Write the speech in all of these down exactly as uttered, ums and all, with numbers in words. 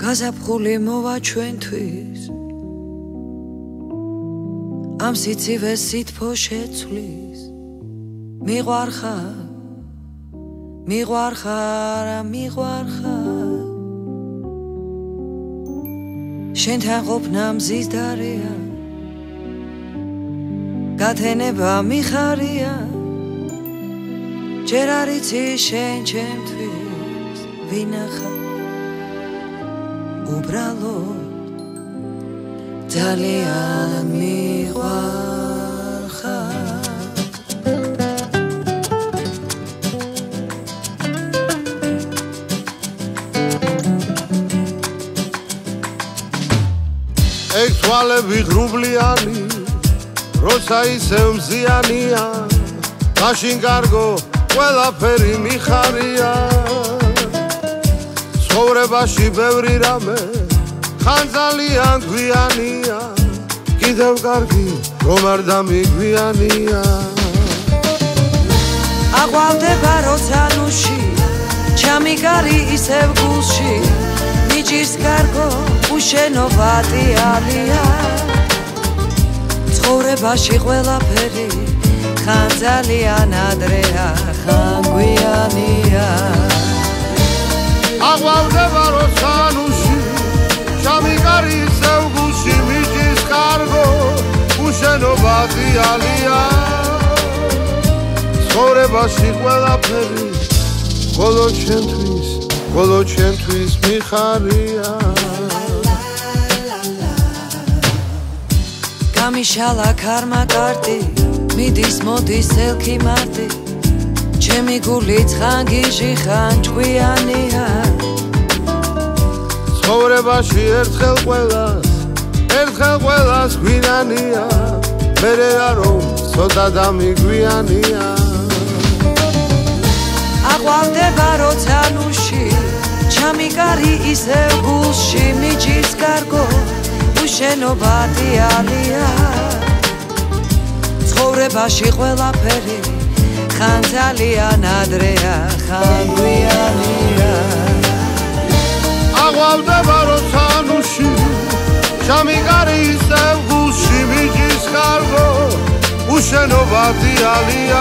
გაზაფხული მოვა ჩვენთვის ამ სიცივეს სითბო შეცვლის მიყვარხარ მიყვარხარ მიყვარხარ შენთან ყოფნა მზისდარია გათენება მიხარია ჯერ არ იცი შენ ჩემთვის ვინახარ უბრალოდ ძალიან მიყვარხარ ეგ თვალები ღრუბლიანი როცა ისევ მზიანია მაშინ კარგო ყველაფერი მიხარია ცხოვრებაში ბევრი რამე ხან ძალიან გვიანია კიდევ კარგი რომ არ დამიგვიანია აყვავდება როცა ნუში ჩამიგარი ისევ გულში მიჭირს კარგო უშენობადი ალია ცხოვრებაში ყველაფერი ხან ძალიან ადრეა ხან გვიანია აყვავდება როცა ნუში ჩამიგარი ისევ გულში მიჭირს კარგო უშენობადი ალია ცხოვრებაში ყველაფერი ხოლო ჩემთვის ხოლო ჩემთვის მიხარია გამიშალა ქარმა კარტი მიდის მოდის ელქი მარტი ჩემი გული ცხანგიჟი ხან ჭკვიანია ცხოვრებაში ერთხელ ყველას ერთხელ ყველას გვინანია მერე რა რომ ცოტა დამიგვიანია აყვავდება როცა ნუში ჩამიგარი ისევ გულში მიჭირს კარგო უშენობადი ალია ცხოვრებაში ყველაფერი ხან ძალიან ადრეა ხან გვიანია აყვავდება როცა ნუში ჩამიგარი ისევ გულში მიჭირს კარგო უშენობადი ალია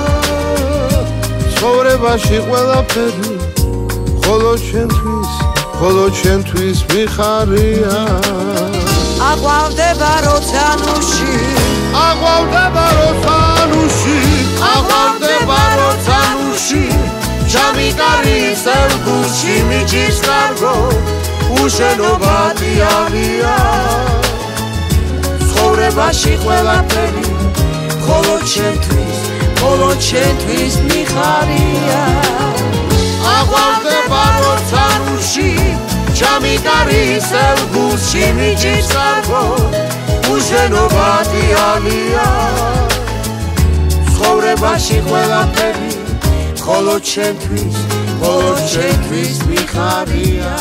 ცხოვრებაში ყველაფერი ხოლო ჩემთვის ხოლო ჩემთვის მიხარია აყვავდება როცა ნუში აყვავდება როცა ნუში აყვავდება როცა ნუში ჩამიგარი ისევ გულში მიჭირს კარგო უშენობადი ალია ცხოვრებაში ყველაფერი ხოლო ჩემთვის ხოლო ჩემთვის მიხარია აყვავდება როცა ნუში ჩამიგარი ისევ გულში მიჭირს კარგო უშენობადი ალია ცხოვრებაში ყველაფერი ხოლო ჩემთვის ხოლო ჩემთვის მიხარია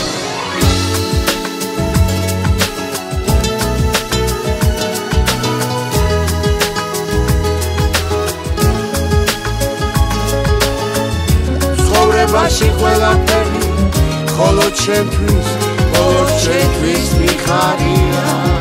ცხოვრებაში ყველაფერი ხოლო ჩემთვის ხოლო ჩემთვის მიხარია